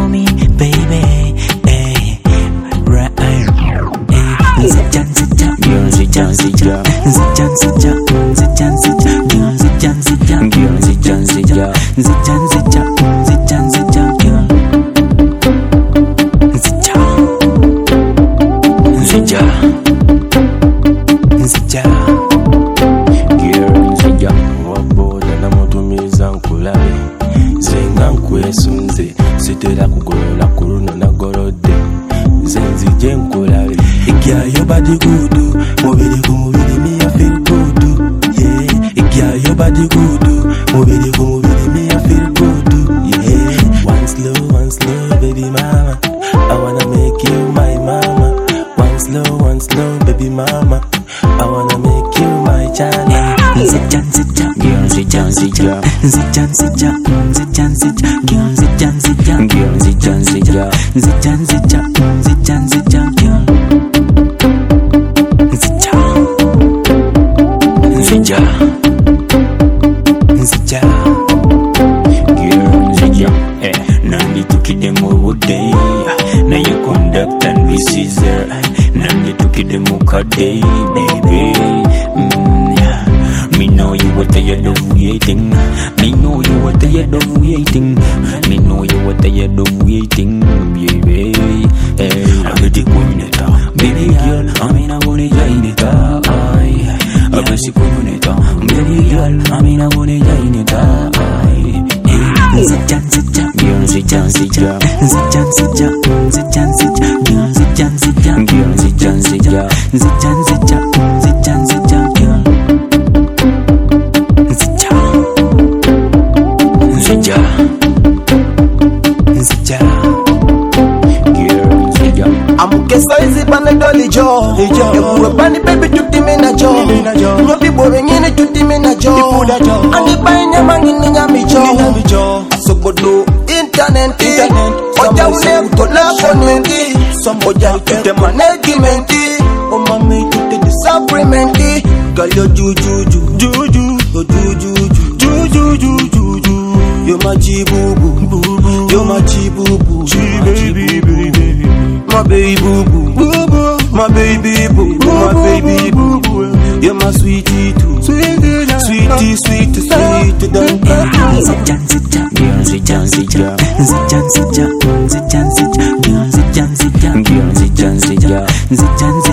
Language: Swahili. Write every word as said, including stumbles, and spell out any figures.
for me, baby. Hey, right, hey. Zijan, zijan, girl, zijan, zijan, zijan, zijan, zijan, zijan, girl, zijan, zijan, girl, zijan, zijan, zijan, zijan, zijan, zijan, girl, zijan, zijan, zijan, girl, zijan. Waboda na mutumiza nkulabe, zenga nkwesunze, sitera kugolola kuruno na gorode, zenzije nkulabe. Girl, your body good, mubiri ku mubiri me I feel good, yeah. Girl, your body good, mubiri ku mubiri me I feel good, yeah. One slow, one slow, baby mama, I wanna make you my mama. One slow, one slow, baby mama, I wanna make you my chana. zijan, zijan, girl, zijan, zijan, zijan, zijan, zijan, zijan, girl, zijan, zijan, girl, zijan, zijan, zijan, zijan, zijan, zijan, girl. Zija, Zija, girl, Zija. Eh, nandi tukidemo woday, na you conduct and we scissor. Nandi tukidemo kaday, baby. Mm, yeah. Me know you what tired of waiting. Me know you what tired of waiting. Me know you what tired of waiting, baby. Hey, I'm the coordinator, baby girl. I mean I wanna join it up. I basi kumuneta, baby girl, I mean I wanna join it up. Zijan, zijan, girl, zijan, zijan, zijan, zijan, zijan, zijan, girl, zijan, zijan, girl, zijan, zijan, zijan, zijan, zijan, zijan, girl, zijan, zijan, zijan, girl, zijan. Amuke saizi bana doli jo, ekuwe bani baby tuti mina jo, nyobi bore nyene tuti mina jo, andi bayi nyama ngini nyami jo, asogodo interneti, oja ule mkola konenti, oja utute managimenti, omami tute disagreementi, girl yo jujuju, juju, yo jujuju, jujuju, yo majibubu, yo majibubu, baby, baby. My baby boo boo, boo boo, my baby boo, boo, my baby boo boo. You're my sweetie too, sweetie, sweetie, sweetie, sweetie, don't Zijan, zijan, girl, zijan, zijan, zijan, zijan, zijan, zijan, girl, zijan, zijan, girl, zijan, zijan, zijan,